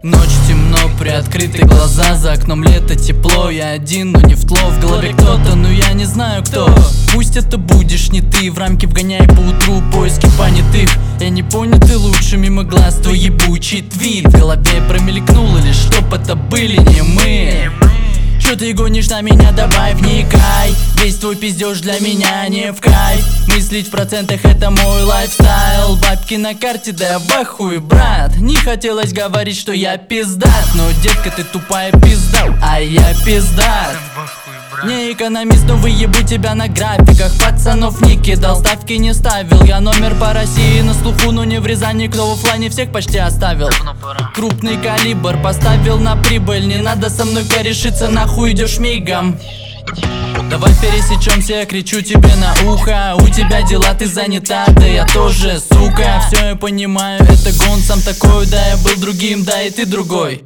Ночь, темно, приоткрыты глаза, за окном лето, тепло. Я один, но не в тло, в голове кто-то, но я не знаю кто. Пусть это будешь не ты, в рамки вгоняй по утру поиски понятых. Я не понятый лучше мимо глаз твой ебучий твит. В голове промелькнуло лишь, чтоб это были не мы. Чё ты гонишь на меня, давай вникай. Весь твой пиздеж для меня не в кайф. Мыслить в процентах это мой лайфстайл. Бабки на карте, да я в ахуе, брат. Не хотелось говорить, что я пиздат, но, детка, ты тупая пизда, а я пиздат. Не экономист, но выебу тебя на графиках. Пацанов не кидал, ставки не ставил. Я номер по России на слуху, но не в Рязани. Кто в оффлайне всех почти оставил. Крупный калибр поставил на прибыль. Не надо со мной корешиться, нахуй идешь мигом. Давай пересечемся, я кричу тебе на ухо. У тебя дела, ты занята, да я тоже, сука. Все я понимаю, это гон сам такой. Да я был другим, да и ты другой.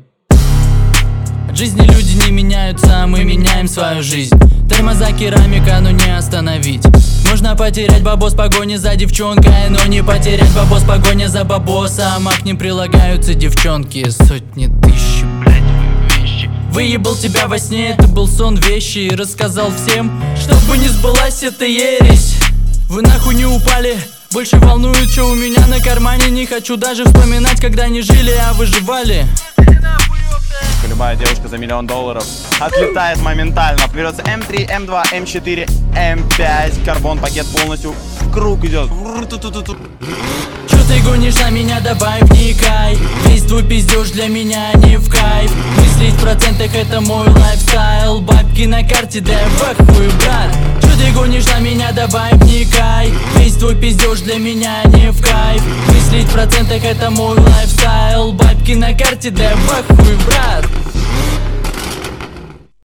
От жизни люди не меняются, а мы меняем свою жизнь. Тормоза, керамика, но не остановить. Можно потерять бабос в погоне за девчонкой, но не потерять бабос в погоне за бабосом. А к ним прилагаются девчонки, сотни тысяч, блядь, вещи. Выебал тебя во сне, это был сон вещи. И рассказал всем, чтобы не сбылась эта ересь. Вы нахуй не упали, больше волнует, что у меня на кармане. Не хочу даже вспоминать, когда не жили, а выживали. Любая девушка за $1 000 000 отлетает моментально. Берется М3, М2, М4, М5. Карбон пакет полностью в круг идет. Чё ты гонишь на меня, давай вникай. Весь твой пиздеж для меня не в кайф. Мыслить в процентах это мой лайфстайл. Бабки на карте, да я в ахуе, брат. Чё ты гонишь на меня, давай вникай. Весь твой пиздеж для меня не в кайф. Мыслить в процентах это мой лайфстайл. Бабки на карте, да я в ахуе, брат.